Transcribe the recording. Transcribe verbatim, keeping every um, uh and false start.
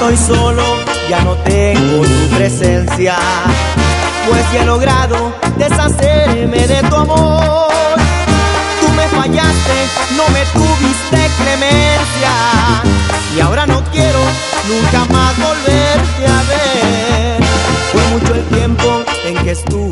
estoy solo, ya no tengo tu presencia, pues ya he logrado deshacerme de tu amor. Tú me fallaste, no me tuviste clemencia, y ahora no quiero nunca más volverte a ver. Fue mucho el tiempo en que estuve